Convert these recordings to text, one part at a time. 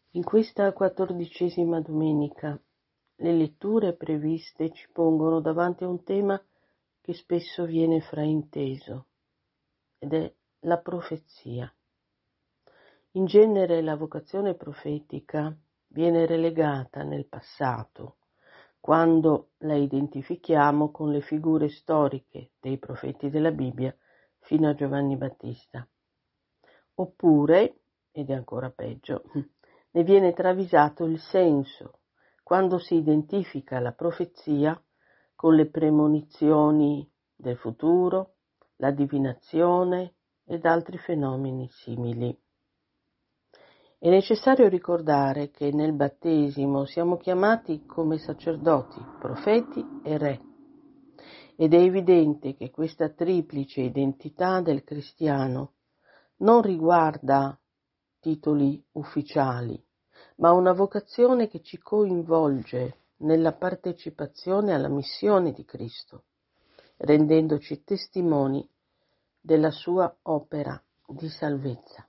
In questa 14ª domenica, le letture previste ci pongono davanti a un tema che spesso viene frainteso, ed è la profezia. In genere la vocazione profetica viene relegata nel passato, quando la identifichiamo con le figure storiche dei profeti della Bibbia fino a Giovanni Battista. Oppure, ed è ancora peggio, ne viene travisato il senso quando si identifica la profezia con le premonizioni del futuro, la divinazione ed altri fenomeni simili. È necessario ricordare che nel battesimo siamo chiamati come sacerdoti, profeti e re, ed è evidente che questa triplice identità del cristiano non riguarda titoli ufficiali, ma una vocazione che ci coinvolge nella partecipazione alla missione di Cristo, rendendoci testimoni della sua opera di salvezza.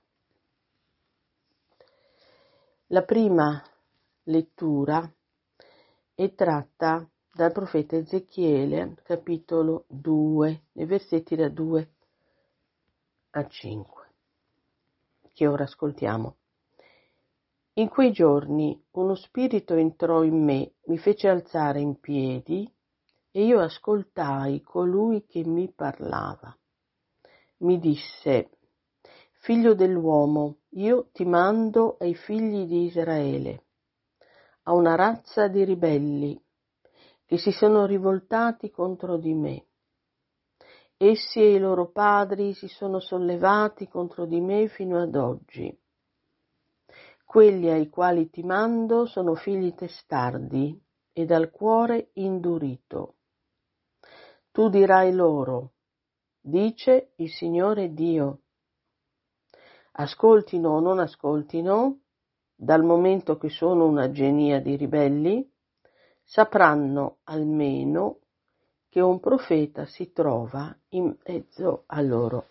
La prima lettura è tratta dal profeta Ezechiele, capitolo 2, nei versetti da 2 a 5, che ora ascoltiamo. In quei giorni uno spirito entrò in me, mi fece alzare in piedi e io ascoltai colui che mi parlava. Mi disse: Figlio dell'uomo, io ti mando ai figli di Israele, a una razza di ribelli che si sono rivoltati contro di me. Essi e i loro padri si sono sollevati contro di me fino ad oggi. Quelli ai quali ti mando sono figli testardi e dal cuore indurito. Tu dirai loro: dice il Signore Dio. Ascoltino o non ascoltino, dal momento che sono una genia di ribelli, sapranno almeno che un profeta si trova in mezzo a loro.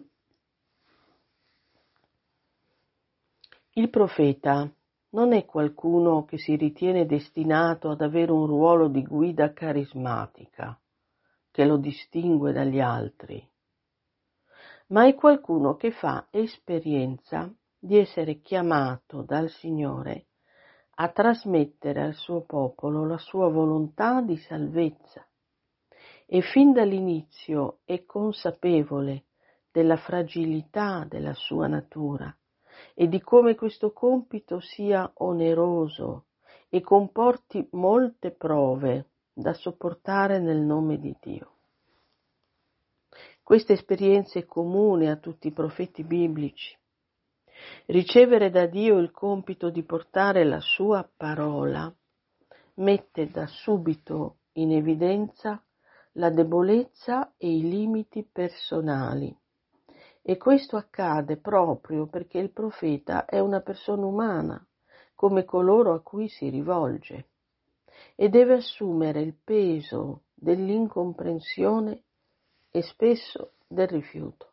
Il profeta non è qualcuno che si ritiene destinato ad avere un ruolo di guida carismatica che lo distingue dagli altri, ma è qualcuno che fa esperienza di essere chiamato dal Signore a trasmettere al suo popolo la sua volontà di salvezza e fin dall'inizio è consapevole della fragilità della sua natura e di come questo compito sia oneroso e comporti molte prove da sopportare nel nome di Dio. Questa esperienza è comune a tutti i profeti biblici. Ricevere da Dio il compito di portare la sua parola mette da subito in evidenza la debolezza e i limiti personali. E questo accade proprio perché il profeta è una persona umana, come coloro a cui si rivolge, e deve assumere il peso dell'incomprensione e spesso del rifiuto.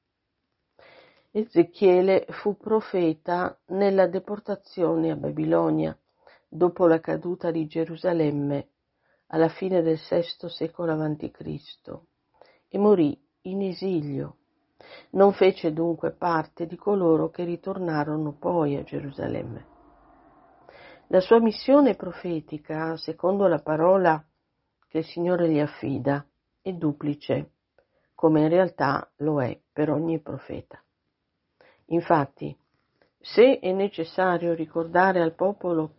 Ezechiele fu profeta nella deportazione a Babilonia, dopo la caduta di Gerusalemme alla fine del VI secolo a.C. e morì in esilio. Non fece dunque parte di coloro che ritornarono poi a Gerusalemme. La sua missione profetica, secondo la parola che il Signore gli affida, è duplice, come in realtà lo è per ogni profeta. Infatti, se è necessario ricordare al popolo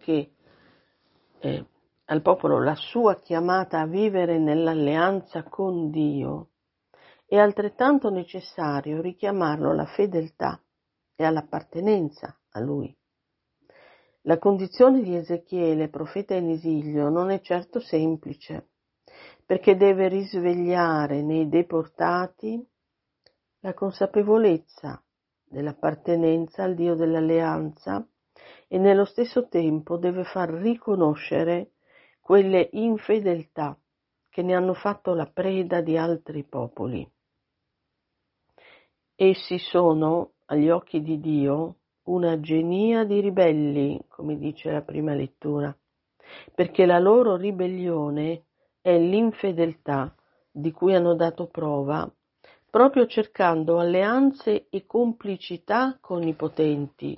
la sua chiamata a vivere nell'alleanza con Dio, è altrettanto necessario richiamarlo alla fedeltà e all'appartenenza a Lui. La condizione di Ezechiele, profeta in esilio, non è certo semplice, perché deve risvegliare nei deportati la consapevolezza dell'appartenenza al Dio dell'alleanza e nello stesso tempo deve far riconoscere quelle infedeltà che ne hanno fatto la preda di altri popoli. Essi sono, agli occhi di Dio, una genia di ribelli, come dice la prima lettura, perché la loro ribellione è l'infedeltà di cui hanno dato prova, proprio cercando alleanze e complicità con i potenti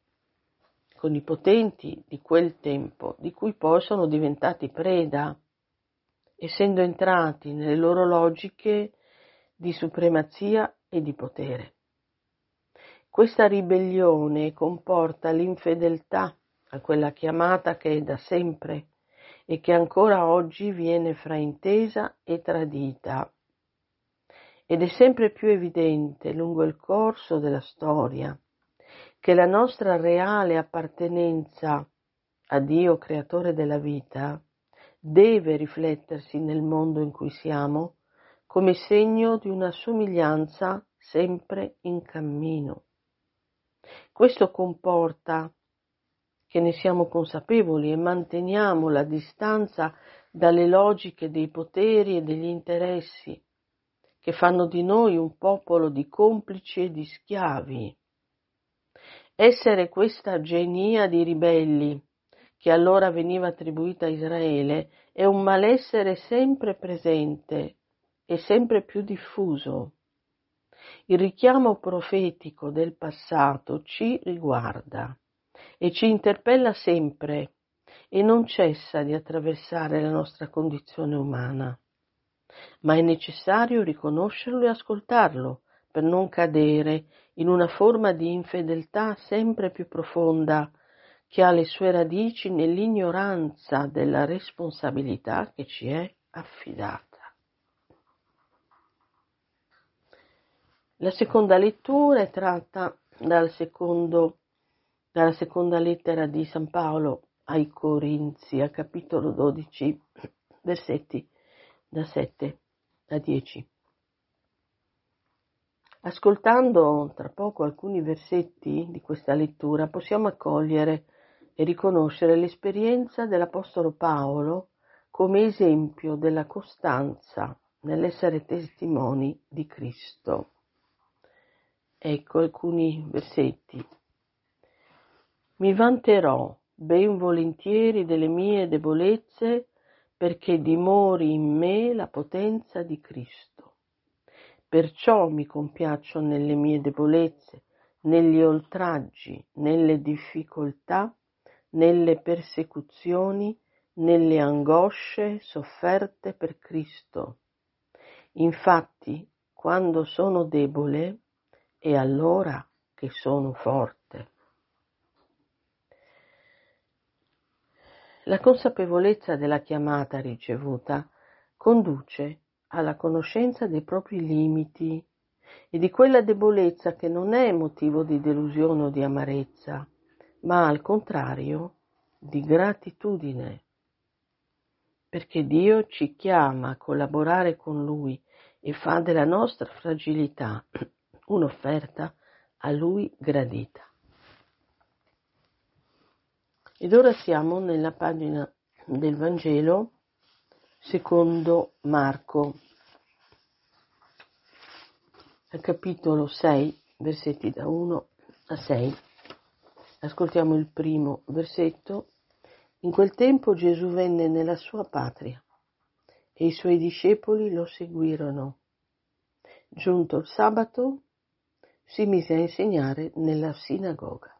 di quel tempo, di cui poi sono diventati preda, essendo entrati nelle loro logiche di supremazia e di potere. Questa ribellione comporta l'infedeltà a quella chiamata che è da sempre e che ancora oggi viene fraintesa e tradita. Ed è sempre più evidente lungo il corso della storia che la nostra reale appartenenza a Dio, creatore della vita, deve riflettersi nel mondo in cui siamo come segno di una somiglianza sempre in cammino. Questo comporta che ne siamo consapevoli e manteniamo la distanza dalle logiche dei poteri e degli interessi che fanno di noi un popolo di complici e di schiavi. Essere questa genia di ribelli che allora veniva attribuita a Israele è un malessere sempre presente e sempre più diffuso. Il richiamo profetico del passato ci riguarda e ci interpella sempre e non cessa di attraversare la nostra condizione umana. Ma è necessario riconoscerlo e ascoltarlo per non cadere in una forma di infedeltà sempre più profonda che ha le sue radici nell'ignoranza della responsabilità che ci è affidata. La seconda lettura è tratta dalla seconda lettera di San Paolo ai Corinzi, a capitolo 12, versetti da 7 a 10. Ascoltando tra poco alcuni versetti di questa lettura possiamo accogliere e riconoscere l'esperienza dell'Apostolo Paolo come esempio della costanza nell'essere testimoni di Cristo. Ecco alcuni versetti. Mi vanterò ben volentieri delle mie debolezze perché dimori in me la potenza di Cristo. Perciò mi compiaccio nelle mie debolezze, negli oltraggi, nelle difficoltà, nelle persecuzioni, nelle angosce sofferte per Cristo. Infatti, quando sono debole, è allora che sono forte. La consapevolezza della chiamata ricevuta conduce alla conoscenza dei propri limiti e di quella debolezza che non è motivo di delusione o di amarezza, ma al contrario di gratitudine, perché Dio ci chiama a collaborare con Lui e fa della nostra fragilità un'offerta a Lui gradita. Ed ora siamo nella pagina del Vangelo secondo Marco, al capitolo 6, versetti da 1 a 6. Ascoltiamo il primo versetto. In quel tempo Gesù venne nella sua patria e i suoi discepoli lo seguirono. Giunto il sabato, si mise a insegnare nella sinagoga.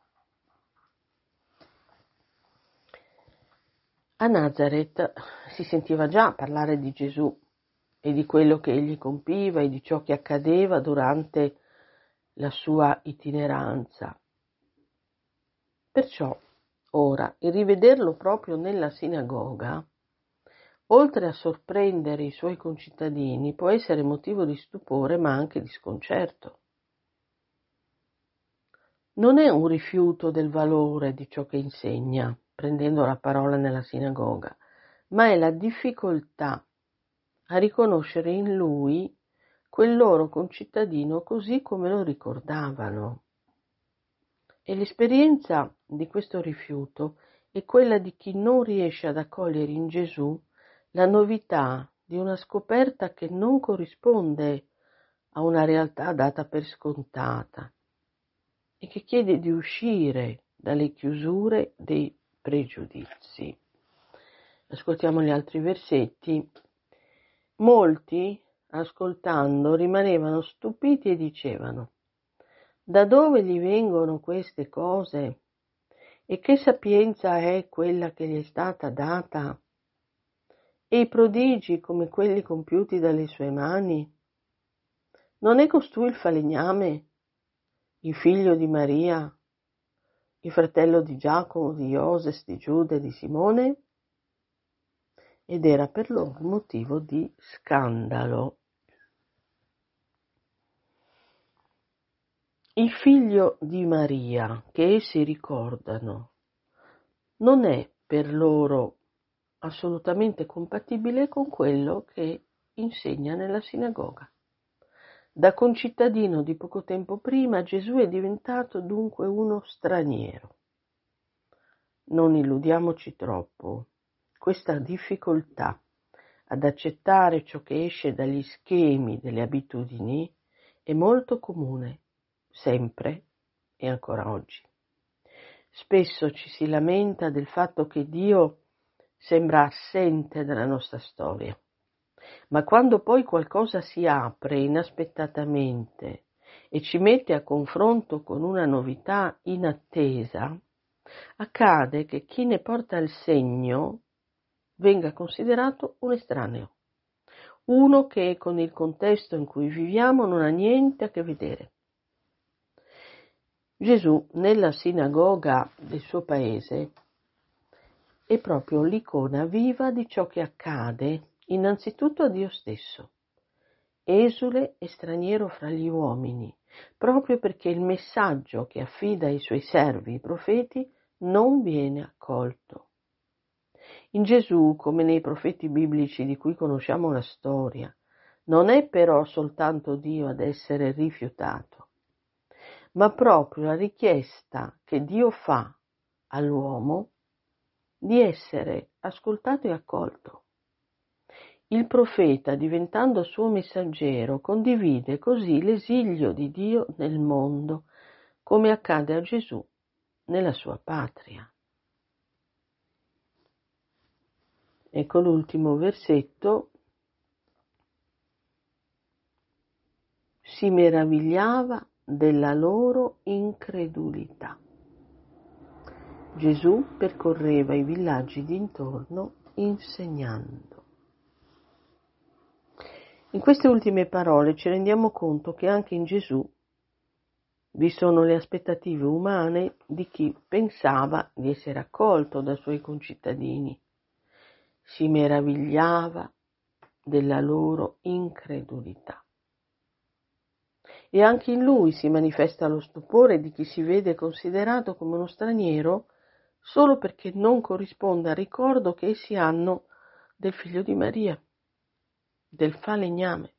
A Nazareth si sentiva già parlare di Gesù e di quello che egli compiva e di ciò che accadeva durante la sua itineranza. Perciò ora il rivederlo proprio nella sinagoga, oltre a sorprendere i suoi concittadini, può essere motivo di stupore ma anche di sconcerto. Non è un rifiuto del valore di ciò che insegna, prendendo la parola nella sinagoga, ma è la difficoltà a riconoscere in lui quel loro concittadino così come lo ricordavano. E l'esperienza di questo rifiuto è quella di chi non riesce ad accogliere in Gesù la novità di una scoperta che non corrisponde a una realtà data per scontata e che chiede di uscire dalle chiusure dei pregiudizi. Ascoltiamo gli altri versetti. Molti, ascoltando, rimanevano stupiti e dicevano: da dove gli vengono queste cose? E che sapienza è quella che gli è stata data? E i prodigi come quelli compiuti dalle sue mani? Non è costui il falegname, il figlio di Maria, il fratello di Giacomo, di Ioses, di Giuda e di Simone? Ed era per loro motivo di scandalo. Il figlio di Maria, che essi ricordano, non è per loro assolutamente compatibile con quello che insegna nella sinagoga. Da concittadino di poco tempo prima, Gesù è diventato dunque uno straniero. Non illudiamoci troppo. Questa difficoltà ad accettare ciò che esce dagli schemi delle abitudini è molto comune, sempre e ancora oggi. Spesso ci si lamenta del fatto che Dio sembra assente dalla nostra storia, ma quando poi qualcosa si apre inaspettatamente e ci mette a confronto con una novità inattesa, accade che chi ne porta il segno venga considerato un estraneo, uno che con il contesto in cui viviamo non ha niente a che vedere. Gesù nella sinagoga del suo paese è proprio l'icona viva di ciò che accade innanzitutto a Dio stesso, esule e straniero fra gli uomini, proprio perché il messaggio che affida ai suoi servi, i profeti, non viene accolto. In Gesù, come nei profeti biblici di cui conosciamo la storia, non è però soltanto Dio ad essere rifiutato, ma proprio la richiesta che Dio fa all'uomo di essere ascoltato e accolto. Il profeta, diventando suo messaggero, condivide così l'esilio di Dio nel mondo, come accade a Gesù nella sua patria. Ecco l'ultimo versetto. Si meravigliava della loro incredulità. Gesù percorreva i villaggi d'intorno insegnando. In queste ultime parole ci rendiamo conto che anche in Gesù vi sono le aspettative umane di chi pensava di essere accolto dai suoi concittadini. Si meravigliava della loro incredulità. E anche in lui si manifesta lo stupore di chi si vede considerato come uno straniero solo perché non corrisponde al ricordo che essi hanno del figlio di Maria, del falegname.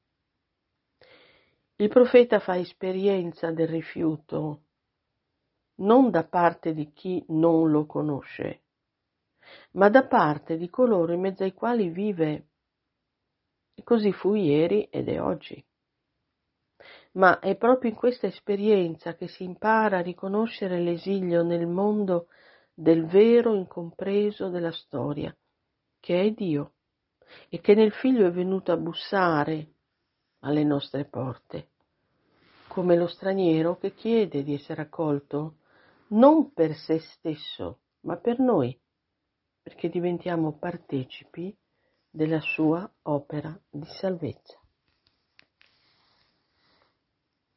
Il profeta fa esperienza del rifiuto non da parte di chi non lo conosce, ma da parte di coloro in mezzo ai quali vive. E così fu ieri ed è oggi. Ma è proprio in questa esperienza che si impara a riconoscere l'esilio nel mondo del vero incompreso della storia, che è Dio, e che nel Figlio è venuto a bussare alle nostre porte, come lo straniero che chiede di essere accolto non per se stesso, ma per noi, perché diventiamo partecipi della sua opera di salvezza.